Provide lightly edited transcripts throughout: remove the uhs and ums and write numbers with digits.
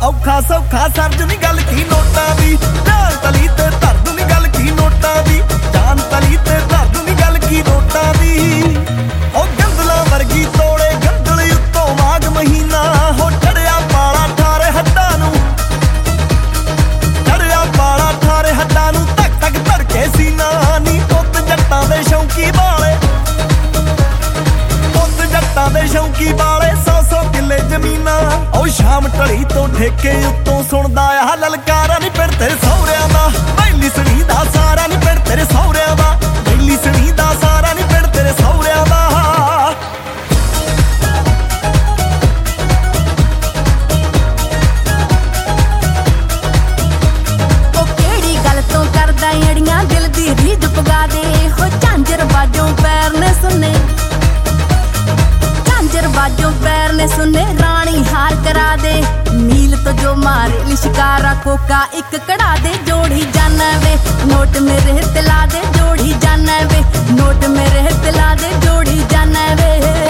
ਔਖਾ ਸੌਖਾ ਸਰਜ ਨੀ ਗੱਲ ਕੀ ਨੋਟਾਂ ਦੀ, ਜਾਨ ਤਲੀ ਤੇ ਧਰਦ ਨੀ ਗੱਲ ਕੀ ਨੋਟਾਂ ਦੀ, ਜਾਨ ਤਲੀ ਤੇ ਧਰਦ ਨੀ ਗੱਲ ਕੀ ਨੋਟਾਂ ਦੀ। ਉਹ ਗੰਦਲਾਂ ਵਰਗੀ ਤੋੜੇ ਗੰਦਲ ਉੱਤੋਂ ਮਾਘ ਮਹੀਨਾ, ਹੋ ਚੜਿਆ ਪਾਲਾ ਠਾਰੇ ਹੱਡਾਂ ਨੂੰ, ਚੜਿਆ ਪਾਲਾ ਠਾਰੇ ਹੱਡਾਂ ਨੂੰ, ਧਕ ਧਕ ਧੜਕੇ ਸੀਨਾ ਨੀ। ਪੁੱਤ ਜੱਟਾਂ ਦੇ ਸ਼ੌਂਕੀ ਵਾਲੇ, ਪੁੱਤ ਜੱਟਾਂ ਦੇ ਸ਼ੌਂਕੀ ਵਾਲੇ, 100 ਕਿੱਲੇ ਜ਼ਮੀਨਾਂ। ਉਹ ਸ਼ਾਮ ਢਲੀ ਤੋਂ ਠੇਕੇ ਉੱਤੋਂ ਸੁਣਦਾ ਆ ਲਲਕਾਰਾ ਨੀ ਪਿੰਡ ਤੇਰੇ ਸਹੁਰਿਆਂ ਦਾ, ਬੈਲੀ ਸਣੀ ਦਾ ਸਾਰਾ ਨੀ ਪਿੰਡ ਤੇਰੇ ਸਹੁਰਿਆਂ ਦਾ, ਬੈਲੀ ਸਣੀ ਦਾ ਸਾਰਾ ਨੀ ਪਿੰਡ ਤੇਰੇ ਸਹੁਰਿਆਂ ਦਾ। ਉਹ ਕਿਹੜੀ ਗੱਲ ਤੋਂ ਕਰਦਾ ਅੜੀਆਂ ਦਿਲ ਦੀ ਰੀਝ ਪਗਾ ਦੇ, ਹੋ ਝਾਂਜਰ ਬਾਜੋਂ ਪੈਰ ਨੇ ਸੁਣੇ, ਝਾਂਜਰ ਬਾਜੋਂ ਪੈਰ ਨੇ ਸੁਣੇ, ਰਾਣੀ ਹਾਰ ਕਰਾ ਦੇ। ਨੀਲ ਤੋਂ ਜੋ ਮਾਰੇ ਲਿਸ਼ਕਾਰਾ ਕੋਕਾ ਇੱਕ ਕੜਾ ਦੇ, ਜੋੜੀ ਜਾਨਾ ਵੇ ਨੋਟ ਮੇਰੇ ਤੇ ਲਾ ਦੇ, ਜੋੜੀ ਜਾਨਾ ਵੇ ਨੋਟ ਮੇਰੇ ਤੇ ਲਾ ਦੇ, ਜੋੜੀ ਜਾਨਾ ਵੇ।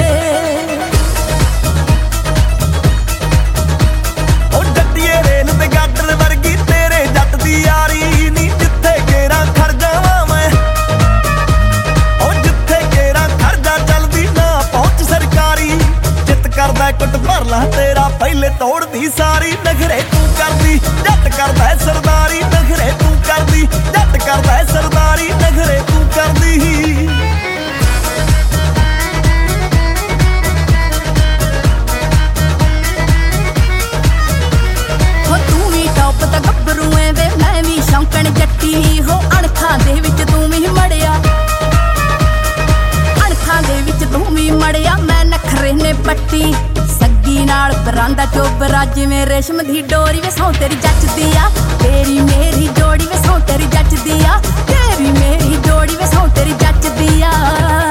ਉਹ ਜੱਟੀਏ ਰੇਲ ਤੇ ਗਾਡਰ ਵਰਗੀ ਤੇਰੇ ਜੱਟ ਦੀ ਯਾਰੀ ਨੀ, ਜਿੱਥੇ ਕੇਰਾ ਖੜ ਜਾਵਾਂ ਮੈਂ, ਉਹ ਜਿੱਥੇ ਕੇਰਾ ਖਰਜਾ ਚੱਲਦੀ ਨਾ ਪਹੁੰਚ ਸਰਕਾਰੀ। ਜਿੱਤ ਕਰਦਾ ਕੁੱਟ ਭਰ ਲਾ ਤੇਰਾ ਪਹਿਲੇ ਤੋੜਦੀ ਸਾਰੀ, ਨਖਰੇ ਤੂੰ ਕਰਦੀ ਜੱਟ ਕਰਦਾ ਸਰਦਾਰੀ, ਨਖਰੇ ਤੂੰ ਕਰਦੀ ਜੱਟ ਕਰਦਾ ਸਰਦਾਰੀ, ਨਖਰੇ ਤੂੰ ਕਰਦੀ। ਹੋ ਤੂੰ ਵੀ ਟੌਪ ਦਾ ਗੱਭਰੂ ਐ ਵੇ, ਮੈਂ ਵੀ ਸ਼ੌਂਕਣ ਜੱਟੀ, ਹੋ ਅਣਖਾਂ ਦੇ ਵਿੱਚ ਤੂੰ ਵੀ ਮੜਿਆ, ਅਣਖਾਂ ਦੇ ਵਿੱਚ ਤੂੰ ਵੀ ਮੜਿਆ, ਮੈਂ ਨਖਰੇ ਨੇ ਪੱਟੀ। ਸੱਗੀ ਨਾਲ ਬਰਾਂਦਾ ਚੋਬਰਾ ਜਿਵੇਂ ਰੇਸ਼ਮ ਦੀ ਡੋਰੀ, ਵੇ ਸੌ ਤੇਰੀ ਜੱਚਦੀ ਆ, ਤੇਰੀ ਮੇਰੀ ਜੋੜੀ ਵੇ ਸੌ ਤੇਰੀ ਜੱਚਦੀ ਆ, ਤੇਰੀ ਮੇਰੀ ਜੋੜੀ ਵੇ ਸੌ ਤੇਰੀ ਜੱਚਦੀ ਆ।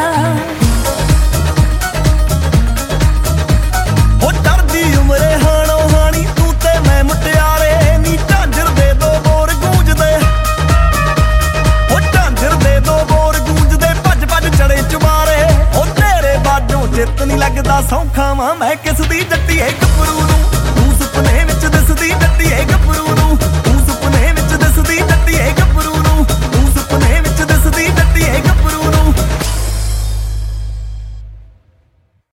ਹੋ ਡਰਦੀ ਉਮਰੇ ਹਾਣੋ ਹਾਣੀ ਤੂੰ ਤੇ ਮੈਂ ਮੁਟਿਆਰੇ ਨੀ, ਝਾਂਜਰ ਦੇ ਦੋ ਬੋਰ ਗੂੰਜਦੇ, ਹੋ ਝਾਂਜਰ ਦੇ ਦੋ ਬੋਰ ਗੂੰਜਦੇ, ਭੱਜ ਭੱਜ ਚੜੇ ਚੁਬਾਰੇ। ਉਹ ਤੇਰੇ ਬਾਝੋਂ ਚਿੱਤ ਨੀ ਲੱਗਦਾ, ਸੌਖਾ ਵਾਂ ਮੈਂ ਕਿਸ ਦੀ ਜੱਟੀਏ ਗੱਭਰੂ ਨੂੰ, ਤੂੰ ਸੁਪਨੇ ਵਿੱਚ ਦਿਸਦੀ ਜੱਟੀ